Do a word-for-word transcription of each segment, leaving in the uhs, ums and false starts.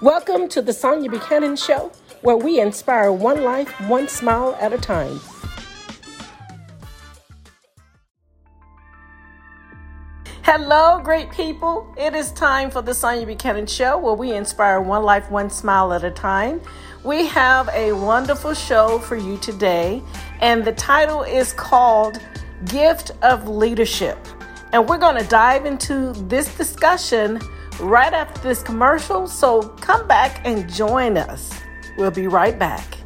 Welcome to the Sonia Buchanan Show, where we inspire one life, one smile at a time. Hello, great people. It is time for the Sonia Buchanan Show, where we inspire one life, one smile at a time. We have a wonderful show for you today, and the title is called Gift of Leadership. And we're going to dive into this discussion right after this commercial, so come back and join us. We'll be right back.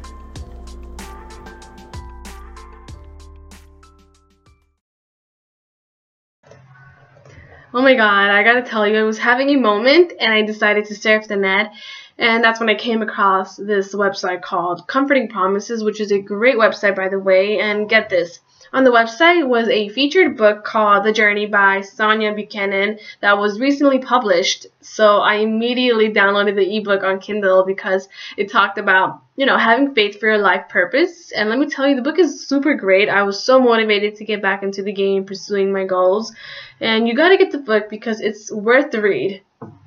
Oh my god, I gotta tell you, I was having a moment and I decided to surf the net, and that's when I came across this website called Comforting Promises, which is a great website, by the way. And get this, on the website was a featured book called The Journey by Sonia Buchanan that was recently published. So I immediately downloaded the ebook on Kindle because it talked about, you know, having faith for your life purpose. And let me tell you, the book is super great. I was so motivated to get back into the game, pursuing my goals. And you gotta get the book because it's worth the read.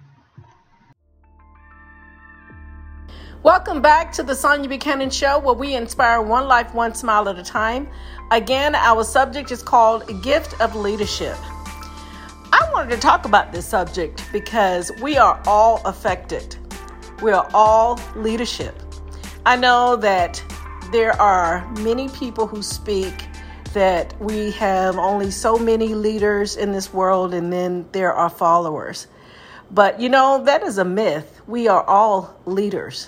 Welcome back to the Sonia Buchanan Show, where we inspire one life, one smile at a time. Again, our subject is called Gift of Leadership. I wanted to talk about this subject because we are all affected. We are all leadership. I know that there are many people who speak that we have only so many leaders in this world and then there are followers. But you know, that is a myth. We are all leaders.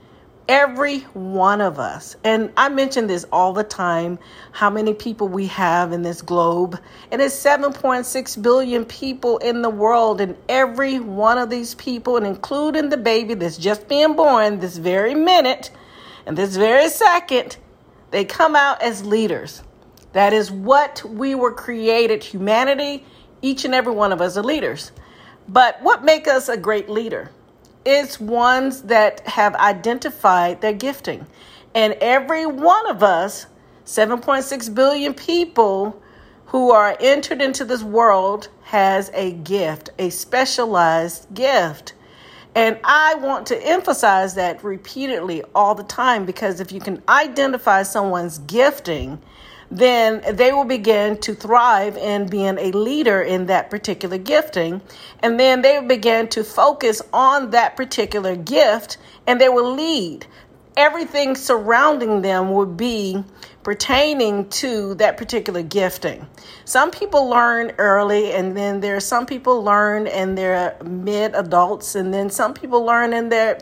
Every one of us. And I mention this all the time, how many people we have in this globe. And it's seven point six billion people in the world. And every one of these people, and including the baby that's just being born this very minute and this very second, they come out as leaders. That is what we were created, humanity. Each and every one of us are leaders. But what makes us a great leader? It's ones that have identified their gifting. And every one of us, seven point six billion people who are entered into this world, has a gift, a specialized gift. And I want to emphasize that repeatedly all the time, because if you can identify someone's gifting, then they will begin to thrive in being a leader in that particular gifting. And then they will begin to focus on that particular gift, and they will lead. Everything surrounding them will be pertaining to that particular gifting. Some people learn early, and then there are some people learn in their mid-adults, and then some people learn in their,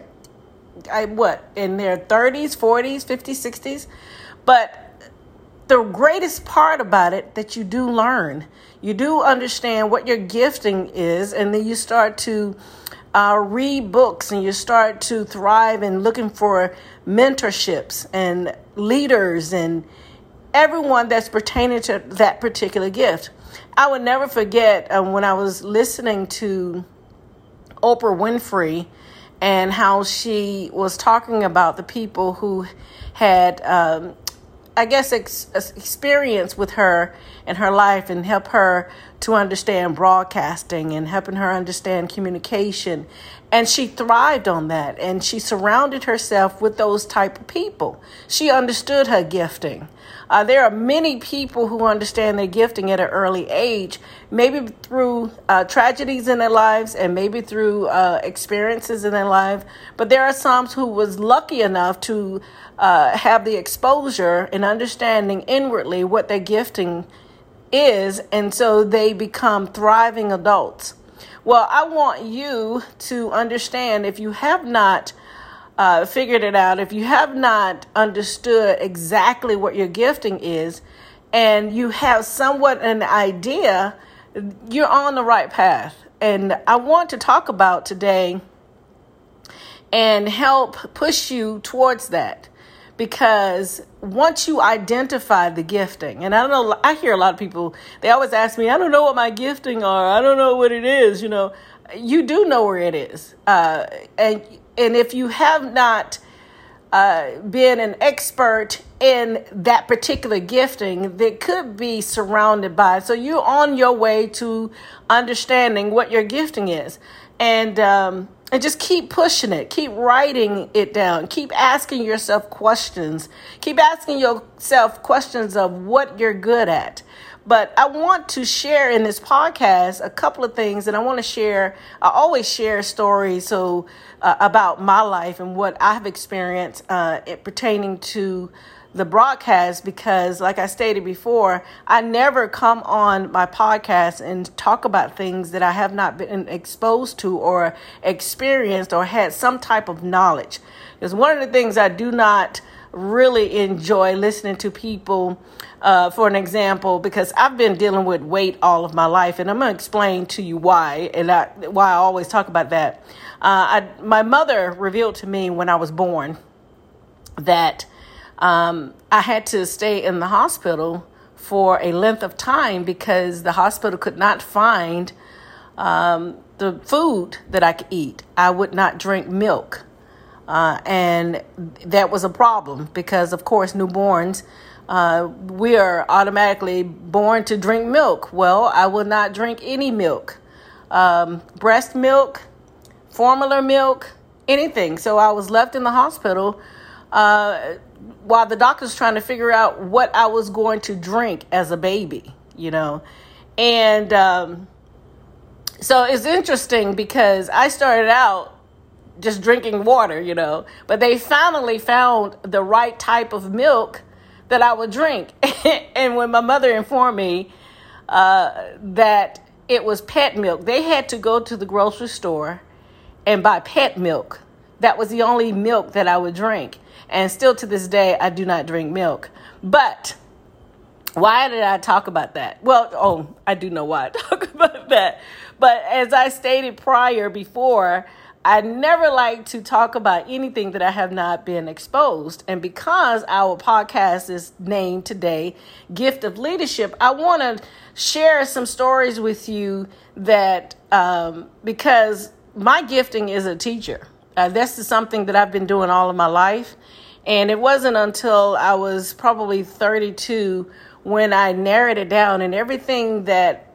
I, what, in their thirties, forties, fifties, sixties. But the greatest part about it that you do learn, you do understand what your gifting is, and then you start to uh, read books, and you start to thrive in looking for mentorships and leaders and everyone that's pertaining to that particular gift. I would never forget uh, when I was listening to Oprah Winfrey and how she was talking about the people who had um, I guess, ex- experience with her in her life and help her to understand broadcasting and helping her understand communication. And she thrived on that. And she surrounded herself with those type of people. She understood her gifting. Uh, there are many people who understand their gifting at an early age, maybe through uh, tragedies in their lives and maybe through uh, experiences in their life. But there are some who was lucky enough to uh, have the exposure and understanding inwardly what their gifting is, and so they become thriving adults. Well, I want you to understand, if you have not uh, figured it out, if you have not understood exactly what your gifting is, and you have somewhat an idea, you're on the right path. And I want to talk about today and help push you towards that. Because once you identify the gifting, and I don't know, I hear a lot of people, they always ask me, I don't know what my gifting are. I don't know what it is. You know, you do know where it is. Uh, and, and if you have not uh, been an expert in that particular gifting, that could be surrounded by. So you're on your way to understanding what your gifting is. And, um, and just keep pushing it. Keep writing it down. Keep asking yourself questions. Keep asking yourself questions of what you're good at. But I want to share in this podcast a couple of things, and I want to share, I always share stories so uh, about my life and what I've experienced uh, it pertaining to the broadcast, because like I stated before, I never come on my podcast and talk about things that I have not been exposed to or experienced or had some type of knowledge. Because one of the things I do not really enjoy listening to people, uh, for an example, because I've been dealing with weight all of my life, and I'm going to explain to you why, and I, why I always talk about that. Uh, I, my mother revealed to me when I was born that Um, I had to stay in the hospital for a length of time because the hospital could not find um, the food that I could eat. I would not drink milk. Uh, and that was a problem because, of course, newborns, uh, we are automatically born to drink milk. Well, I would not drink any milk, um, breast milk, formula milk, anything. So I was left in the hospital uh, while the doctor's trying to figure out what I was going to drink as a baby, you know. And um, so it's interesting because I started out just drinking water, you know, but they finally found the right type of milk that I would drink. And when my mother informed me uh, that it was pet milk, they had to go to the grocery store and buy pet milk. That was the only milk that I would drink. And still to this day, I do not drink milk. But why did I talk about that? Well, oh, I do know why I talk about that. But as I stated prior before, I never like to talk about anything that I have not been exposed. And because our podcast is named today, Gift of Leadership, I want to share some stories with you that um, because my gifting is a teacher. Uh, this is something that I've been doing all of my life. And it wasn't until I was probably thirty-two when I narrowed it down, and everything that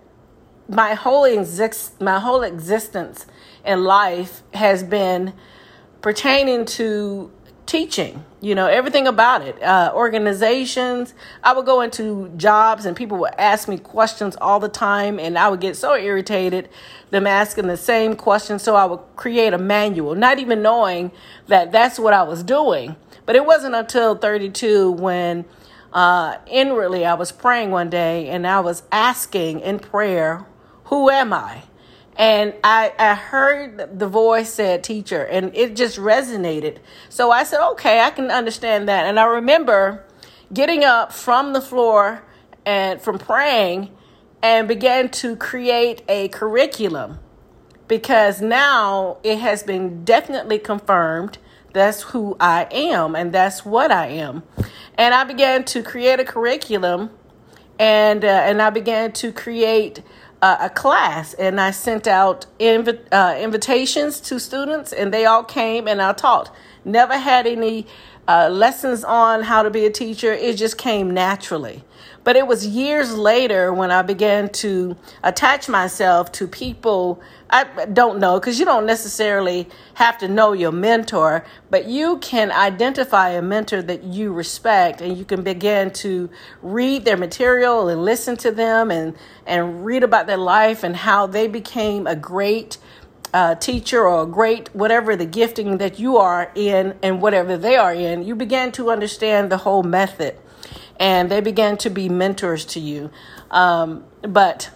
my whole exist, my whole existence in life has been pertaining to teaching, you know, everything about it, uh, organizations. I would go into jobs and people would ask me questions all the time, and I would get so irritated them asking the same questions. So I would create a manual, not even knowing that that's what I was doing. But it wasn't until thirty-two when uh, inwardly I was praying one day and I was asking in prayer, who am I? And I, I heard the voice said teacher, and it just resonated. So I said, okay, I can understand that. And I remember getting up from the floor and from praying and began to create a curriculum, because now it has been definitely confirmed that's who I am and that's what I am. And I began to create a curriculum, and uh, and I began to create uh, a class, and I sent out inv- uh, invitations to students, and they all came and I taught. Never had any uh, lessons on how to be a teacher. It just came naturally. But it was years later when I began to attach myself to people I don't know, because you don't necessarily have to know your mentor, but you can identify a mentor that you respect, and you can begin to read their material and listen to them and, and read about their life and how they became a great uh, teacher or a great whatever the gifting that you are in and whatever they are in. You begin to understand the whole method, and they began to be mentors to you. Um, but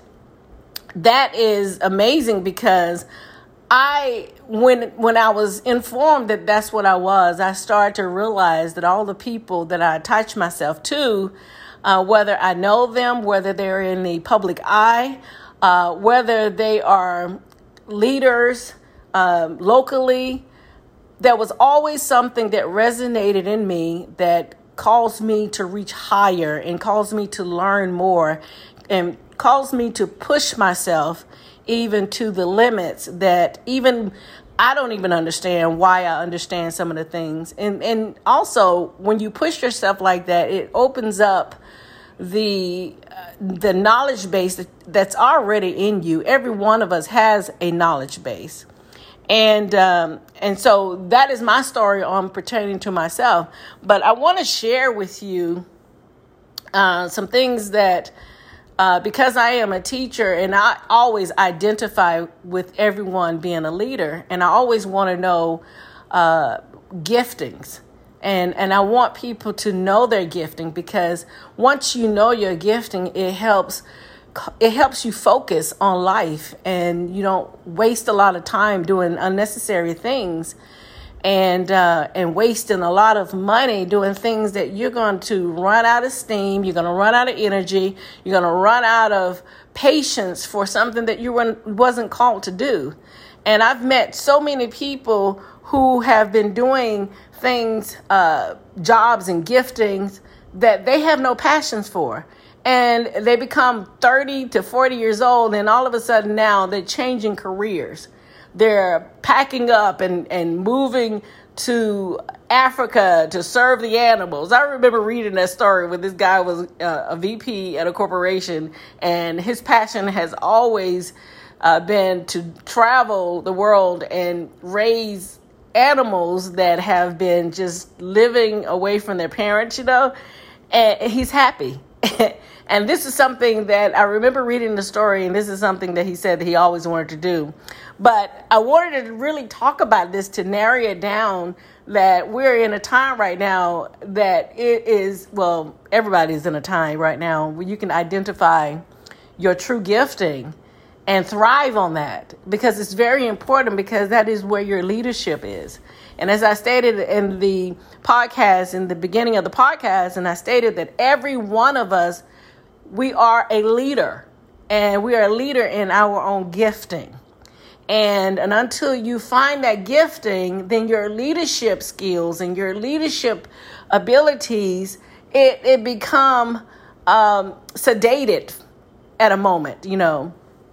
that is amazing, because I, when when I was informed that that's what I was, I started to realize that all the people that I attach myself to, uh, whether I know them, whether they're in the public eye, uh, whether they are leaders um, locally, there was always something that resonated in me that caused me to reach higher and caused me to learn more and caused me to push myself even to the limits that even I don't even understand why I understand some of the things. And and also, when you push yourself like that, it opens up the uh, the knowledge base that, that's already in you. Every one of us has a knowledge base. And um, and so that is my story on pertaining to myself. But I want to share with you uh, some things that, uh, because I am a teacher and I always identify with everyone being a leader, and I always want to know uh, giftings. And and I want people to know their gifting, because once you know your gifting, it helps it helps you focus on life, and you don't waste a lot of time doing unnecessary things and uh, and wasting a lot of money doing things that you're going to run out of steam, you're going to run out of energy, you're going to run out of patience for something that you wasn't called to do. And I've met so many people who have been doing things, uh, jobs and giftings that they have no passions for. And they become thirty to forty years old, and all of a sudden now they're changing careers. They're packing up and, and moving to Africa to serve the animals. I remember reading that story where this guy was uh, a V P at a corporation, and his passion has always uh, been to travel the world and raise animals that have been just living away from their parents, you know, and he's happy. And this is something that I remember reading the story, and this is something that he said that he always wanted to do. But I wanted to really talk about this to narrow it down, that we're in a time right now that it is, well, everybody's in a time right now where you can identify your true gifting and thrive on that, because it's very important, because that is where your leadership is. And as I stated in the podcast, in the beginning of the podcast, and I stated that every one of us, we are a leader, and we are a leader in our own gifting. And, and until you find that gifting, then your leadership skills and your leadership abilities, it, it become um, sedated at a moment, you know.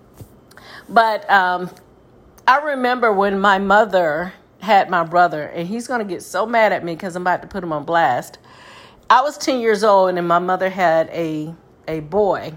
But um, I remember when my mother had my brother, and he's going to get so mad at me because I'm about to put him on blast. I was ten years old, and my mother had a a boy.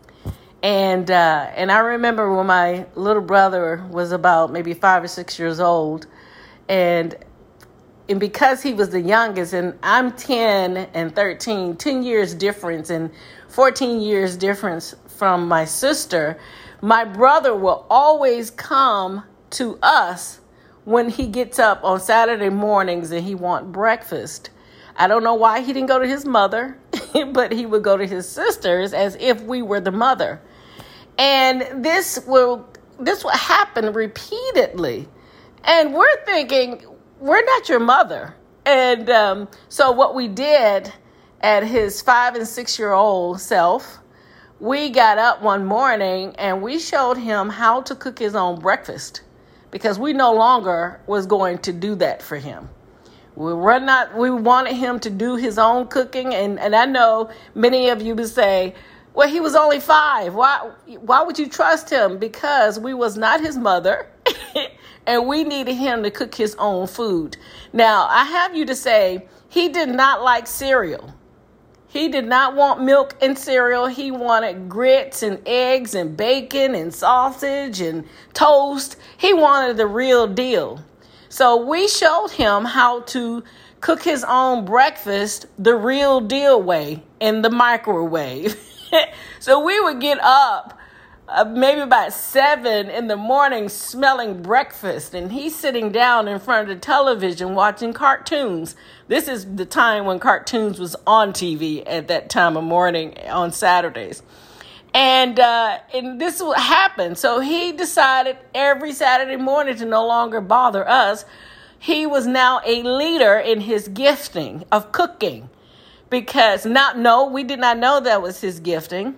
And uh, and I remember when my little brother was about maybe five or six years old, and and because he was the youngest, and I'm ten and thirteen, ten years difference, and fourteen years difference from my sister, my brother will always come to us when he gets up on Saturday mornings and he want breakfast. I don't know why he didn't go to his mother, but he would go to his sisters as if we were the mother. And this will this will happen repeatedly. And we're thinking, we're not your mother. And um, so what we did at his five and six year old self, we got up one morning and we showed him how to cook his own breakfast, because we no longer was going to do that for him. We were not, we wanted him to do his own cooking. And, and I know many of you would say, well, he was only five. Why, why would you trust him? Because we was not his mother and we needed him to cook his own food. Now, I have you to say, he did not like cereal. He did not want milk and cereal. He wanted grits and eggs and bacon and sausage and toast. He wanted the real deal. So we showed him how to cook his own breakfast the real deal way, in the microwave. So we would get up uh, maybe about seven in the morning smelling breakfast, and he's sitting down in front of the television watching cartoons. This is the time when cartoons was on T V at that time of morning on Saturdays. And uh, and this would happen. So he decided every Saturday morning to no longer bother us. He was now a leader in his gifting of cooking, because not no, we did not know that was his gifting.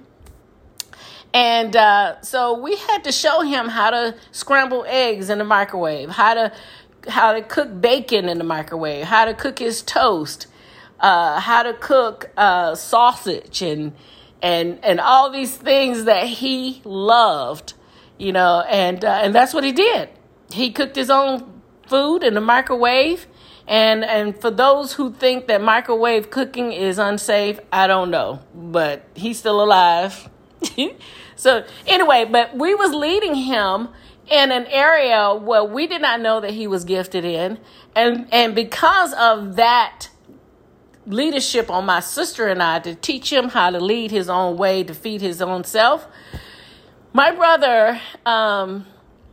And uh, so we had to show him how to scramble eggs in the microwave, how to how to cook bacon in the microwave, how to cook his toast, uh, how to cook uh, sausage and and and all these things that he loved, you know, and uh, and that's what he did. He cooked his own food in the microwave. And and for those who think that microwave cooking is unsafe, I don't know, but he's still alive. So anyway, but we was leading him in an area where we did not know that he was gifted in. And, and because of that leadership on my sister and I to teach him how to lead his own way, to feed his own self, my brother, um,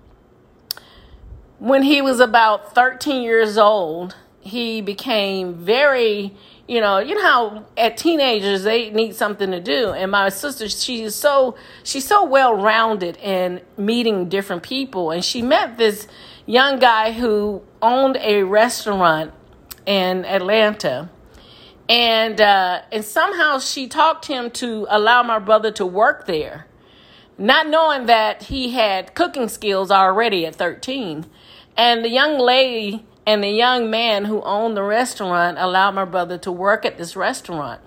when he was about thirteen years old, he became very, you know, you know how at teenagers they need something to do. And my sister, she is so, she's so well-rounded in meeting different people. And she met this young guy who owned a restaurant in Atlanta. And, uh, and somehow she talked him to allow my brother to work there, not knowing that he had cooking skills already at thirteen. And the young lady and the young man who owned the restaurant allowed my brother to work at this restaurant.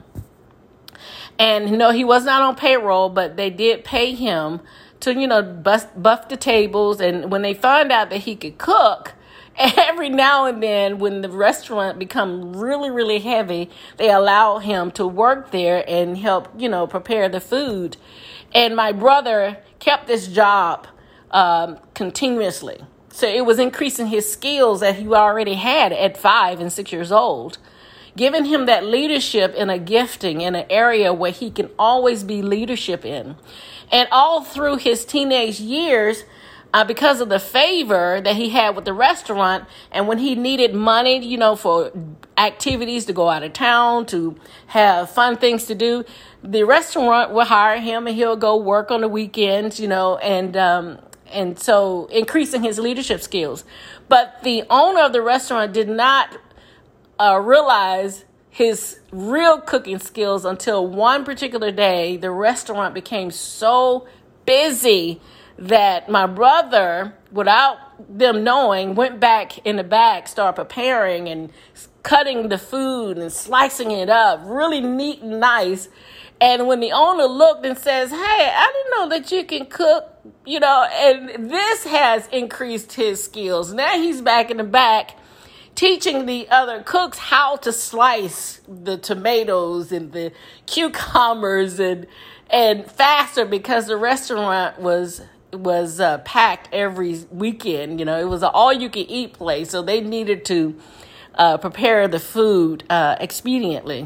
And, you know, he was not on payroll, but they did pay him to, you know, bust, buff the tables. And when they found out that he could cook, every now and then when the restaurant become really, really heavy, they allow him to work there and help, you know, prepare the food. And my brother kept this job um, continuously. So it was increasing his skills that he already had at five and six years old, giving him that leadership in a gifting in an area where he can always be leadership in. And all through his teenage years, uh, because of the favor that he had with the restaurant, and when he needed money, you know, for activities to go out of town, to have fun things to do, the restaurant will hire him and he'll go work on the weekends, you know, and, um, And so increasing his leadership skills. But the owner of the restaurant did not uh, realize his real cooking skills until one particular day. The restaurant became so busy that my brother, without them knowing, went back in the back, started preparing and cutting the food and slicing it up really neat and nice. And when the owner looked and says, "Hey, I didn't know that you can cook," you know, and this has increased his skills. Now he's back in the back teaching the other cooks how to slice the tomatoes and the cucumbers and and faster, because the restaurant was was uh, packed every weekend. You know, it was an all-you-can-eat place, so they needed to uh, prepare the food uh, expediently.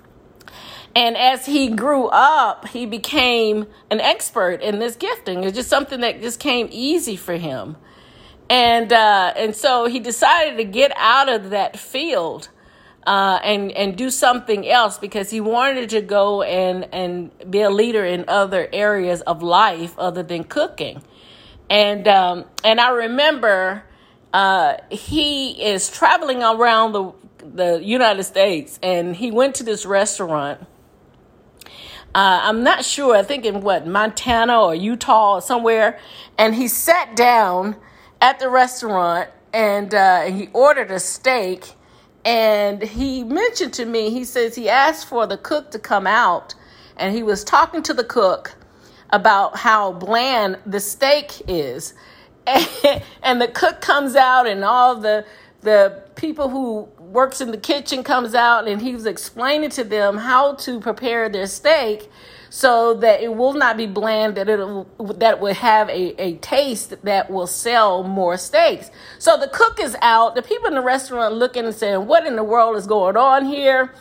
And as he grew up, he became an expert in this gifting. It's just something that just came easy for him. And uh, and so he decided to get out of that field uh, and, and do something else, because he wanted to go and, and be a leader in other areas of life other than cooking. And, um, and I remember uh, he is traveling around the, the United States, and he went to this restaurant. Uh, I'm not sure, I think in what, Montana or Utah or somewhere. And he sat down at the restaurant and, uh, and he ordered a steak. And he mentioned to me, he says he asked for the cook to come out, and he was talking to the cook about how bland the steak is. And, and the cook comes out, and all the the people who works in the kitchen comes out, and he was explaining to them how to prepare their steak so that it will not be bland, that it that will have a, a taste that will sell more steaks. So the cook is out, the people in the restaurant looking and saying, "What in the world is going on here?"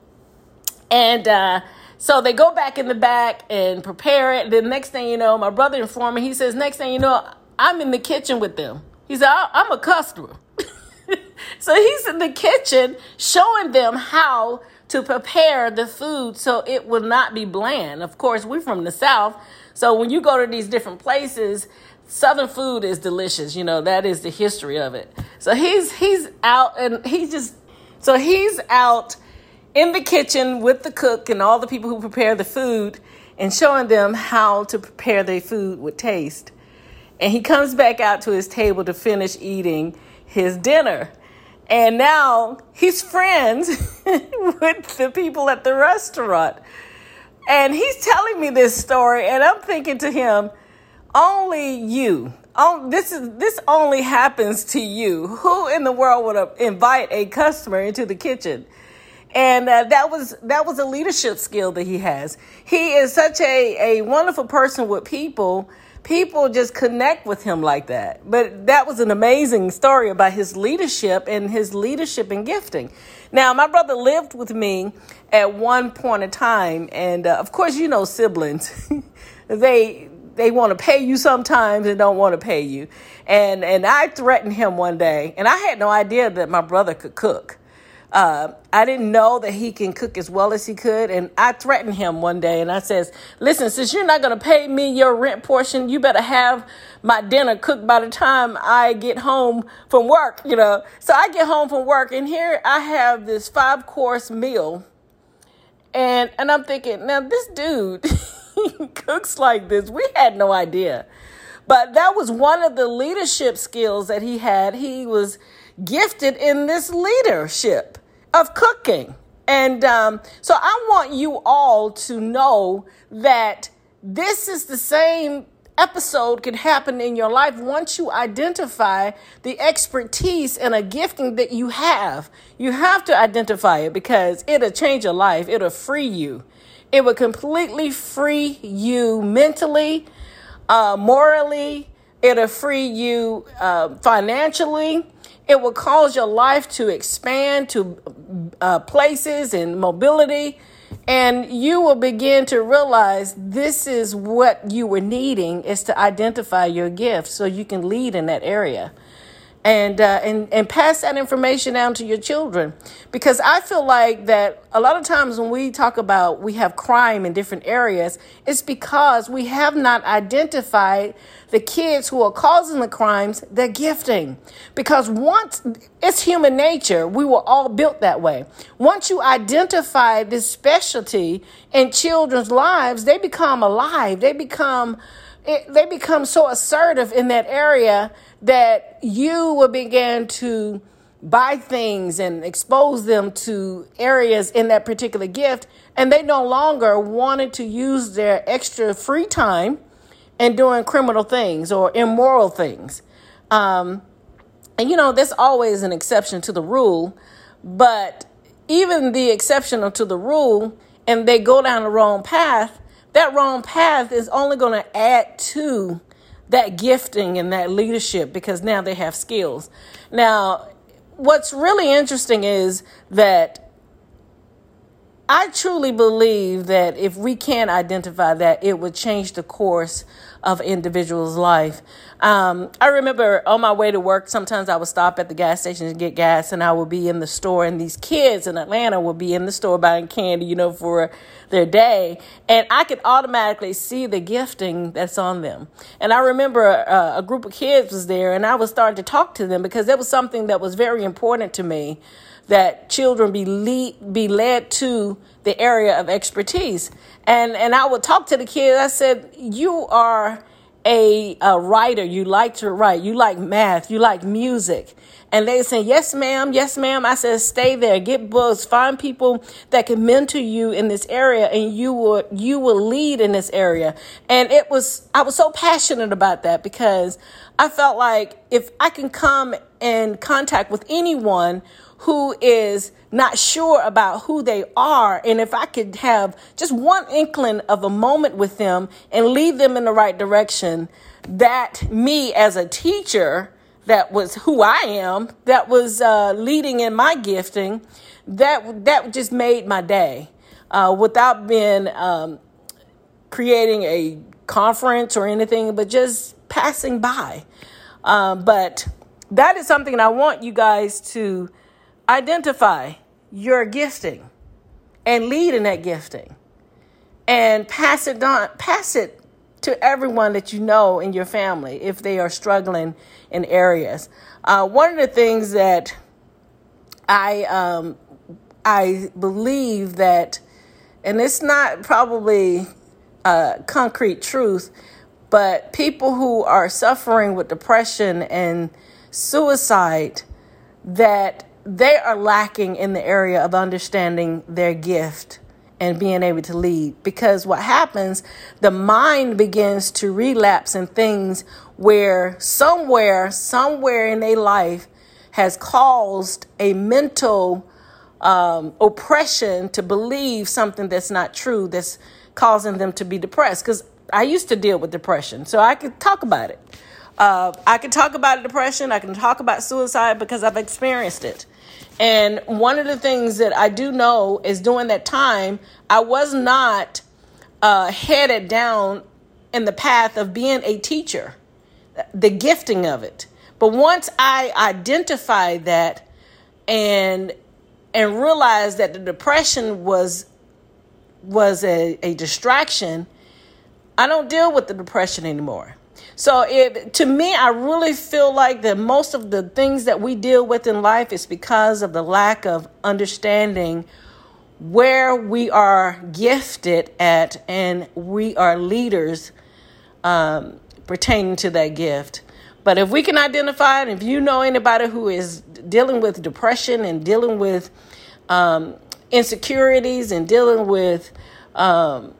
And uh, so they go back in the back and prepare it. The next thing you know, my brother informed me, he says, next thing you know, I'm in the kitchen with them. He said, I'm a customer. So he's in the kitchen showing them how to prepare the food so it will not be bland. Of course, we're from the South, so when you go to these different places, Southern food is delicious. You know, that is the history of it. So he's he's out, and he just so he's out in the kitchen with the cook and all the people who prepare the food, and showing them how to prepare their food with taste. And he comes back out to his table to finish eating his dinner. And now he's friends with the people at the restaurant. And he's telling me this story, and I'm thinking to him, only you. Oh, this is this only happens to you. Who in the world would invite a customer into the kitchen? And uh, that was that was a leadership skill that he has. He is such a, a wonderful person with people, people just connect with him like that. But that was an amazing story about his leadership and his leadership and gifting. Now, my brother lived with me at one point in time. And uh, of course, you know, siblings, they they want to pay you sometimes and don't want to pay you. And, and I threatened him one day, and I had no idea that my brother could cook. Uh, I didn't know that he can cook as well as he could. And I threatened him one day and I says, listen, since you're not going to pay me your rent portion, you better have my dinner cooked by the time I get home from work, you know. So I get home from work and here I have this five course meal. And, and I'm thinking, now this dude cooks like this. We had no idea. But that was one of the leadership skills that he had. He was gifted in this leadership of cooking. And um, so I want you all to know that this is the same episode could happen in your life once you identify the expertise and a gifting that you have. You have to identify it because it'll change your life. It'll free you. It will completely free you mentally, uh, morally. It'll free you uh, financially. It will cause your life to expand to uh, places and mobility. And you will begin to realize this is what you were needing, is to identify your gift so you can lead in that area. And, uh, and and pass that information down to your children. Because I feel like that a lot of times when we talk about we have crime in different areas, it's because we have not identified the kids who are causing the crimes, their gifting. Because once, it's human nature, we were all built that way. Once you identify this specialty in children's lives, they become alive. They become It, they become so assertive in that area that you will begin to buy things and expose them to areas in that particular gift. And they no longer wanted to use their extra free time in doing criminal things or immoral things. Um, and, you know, there's always an exception to the rule. But even the exception to the rule, and they go down the wrong path, that wrong path is only going to add to that gifting and that leadership because now they have skills. Now, what's really interesting is that I truly believe that if we can identify that, it would change the course of an individual's life. Um, I remember on my way to work, sometimes I would stop at the gas station to get gas, and I would be in the store, and these kids in Atlanta would be in the store buying candy, you know, for their day, and I could automatically see the gifting that's on them. And I remember uh, a group of kids was there, and I was starting to talk to them because that was something that was very important to me, that children be lead, be led to the area of expertise. And and I would talk to the kids. I said, you are a, a writer. You like to write. You like math. You like music. And they said, yes, ma'am. Yes, ma'am. I said, stay there. Get books. Find people that can mentor you in this area, and you will you will lead in this area. And it was I was so passionate about that because I felt like if I can come in contact with anyone who is not sure about who they are, and if I could have just one inkling of a moment with them and lead them in the right direction, that me as a teacher, that was who I am, that was uh, leading in my gifting, that that just made my day uh, without being um, creating a conference or anything, but just passing by. Um, but that is something I want you guys to identify your gifting and lead in that gifting and pass it on, pass it to everyone that you know in your family if they are struggling in areas. Uh, one of the things that I um, I believe that, and it's not probably uh, concrete truth, but people who are suffering with depression and suicide, that they are lacking in the area of understanding their gift and being able to lead. Because what happens, the mind begins to relapse in things where somewhere, somewhere in their life has caused a mental um, oppression to believe something that's not true, that's causing them to be depressed. Because I used to deal with depression, so I could talk about it. Uh, I can talk about depression. I can talk about suicide because I've experienced it. And one of the things that I do know is during that time, I was not uh, headed down in the path of being a teacher, the gifting of it. But once I identified that and and realized that the depression was was a, a distraction, I don't deal with the depression anymore. So it, to me, I really feel like that most of the things that we deal with in life is because of the lack of understanding where we are gifted at, and we are leaders um, pertaining to that gift. But if we can identify it, if you know anybody who is dealing with depression and dealing with um, insecurities and dealing with um,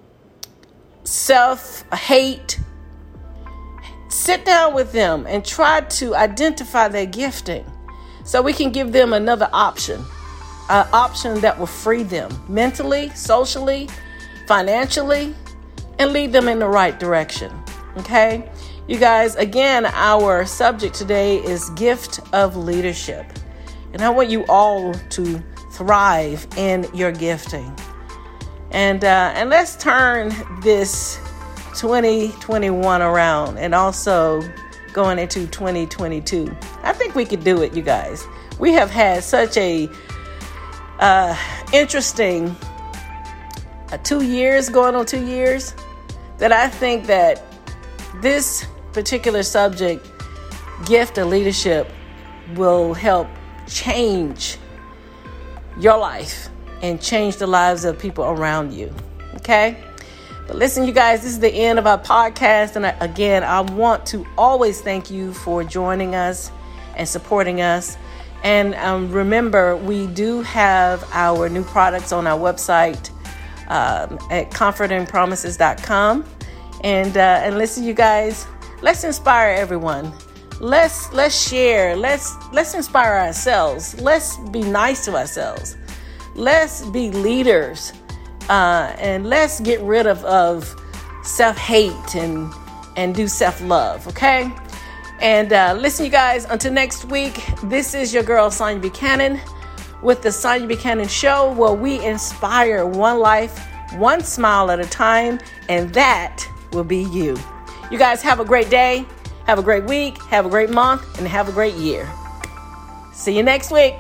self-hate, sit down with them and try to identify their gifting so we can give them another option, an option that will free them mentally, socially, financially, and lead them in the right direction. Okay? You guys, again, our subject today is gift of leadership. And I want you all to thrive in your gifting. And uh, and let's turn this twenty twenty-one around and also going into twenty twenty-two. I think we could do it, you guys. We have had such a uh, interesting uh, two years, going on two years, that I think that this particular subject, gift of leadership, will help change your life and change the lives of people around you. Okay? But listen, you guys, this is the end of our podcast. And I, again, I want to always thank you for joining us and supporting us. And um, remember, we do have our new products on our website um, at comforting promises dot com. And uh, and listen, you guys, let's inspire everyone. Let's let's share. Let's let's inspire ourselves. Let's be nice to ourselves. Let's be leaders. Uh, and let's get rid of, of self-hate and and do self-love, okay? And uh, listen, you guys, until next week, this is your girl, Sonya Buchanan, with the Sonya Buchanan Show, where we inspire one life, one smile at a time, and that will be you. You guys have a great day, have a great week, have a great month, and have a great year. See you next week.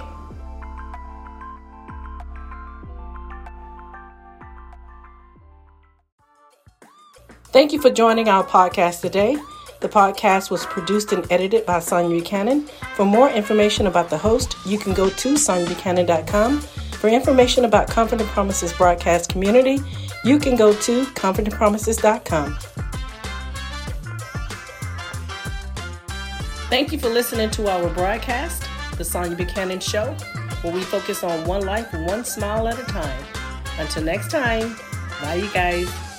Thank you for joining our podcast today. The podcast was produced and edited by Sonya Buchanan. For more information about the host, you can go to sonya buchanan dot com. For information about Comforting Promises broadcast community, you can go to comforting promises dot com. Thank you for listening to our broadcast, The Sonya Buchanan Show, where we focus on one life, one smile at a time. Until next time, bye you guys.